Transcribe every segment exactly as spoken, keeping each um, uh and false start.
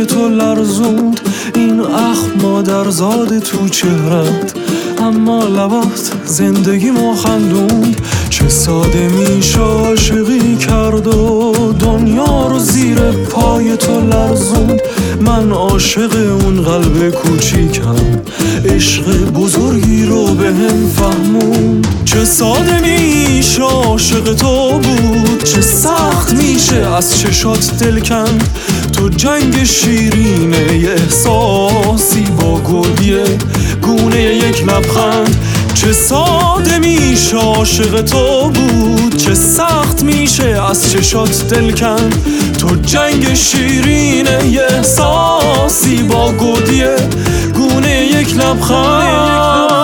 پای تو لرزوند این اخم مادرزاد تو چهرت، اما لبات زندگی ما خندوند. چه ساده میشه عاشقی کرد و دنیا رو زیر پای تو لرزوند. من عاشق اون قلب کوچیکم، عشق بزرگی رو به هم فهمون. چه ساده میشه عاشق تو بود، چه سخت میشه از چشات دل کند. تو جنگ شیرینه یه احساسی با گودیه گونه یک لبخند. چه ساده میشه عاشق تو بود، چه سخت میشه از چشات دل کند. تو جنگ شیرینه یه احساسی با گودیه گونه یک لبخند.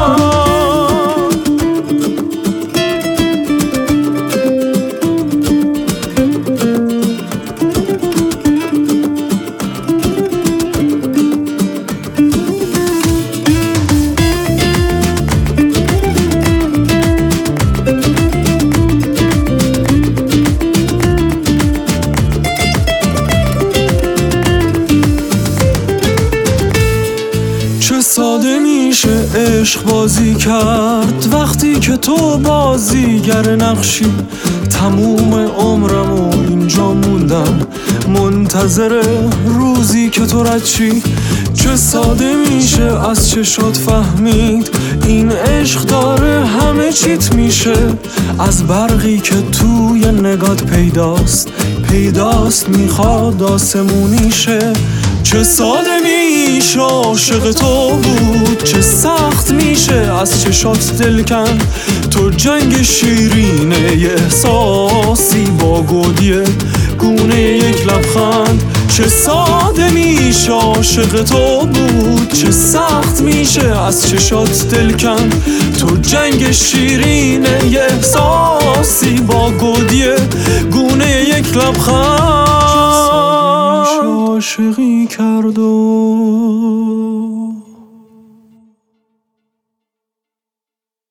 چه ساده میشه عشق بازی کرد وقتی که تو بازیگر نقشی. تموم عمرم و اینجا موندم منتظر روزی که تو رد شی. چه ساده میشه از چشات فهمید این عشق داره همه چیت میشه. از برقی که توی نگات پیداست پیداست میخواد آسمونی شه. چه ساده میشه عاشق تو بود، چه سخت میشه از چشات دل کند. تو جنگ شیرینه یه احساسی با گودیه گونه یک لبخند. چه ساده میشه عاشق تو بود، چه سخت میشه از چشات دل کند. تو جنگ شیرینه یه احساسی با گودیه گونه یک لبخند.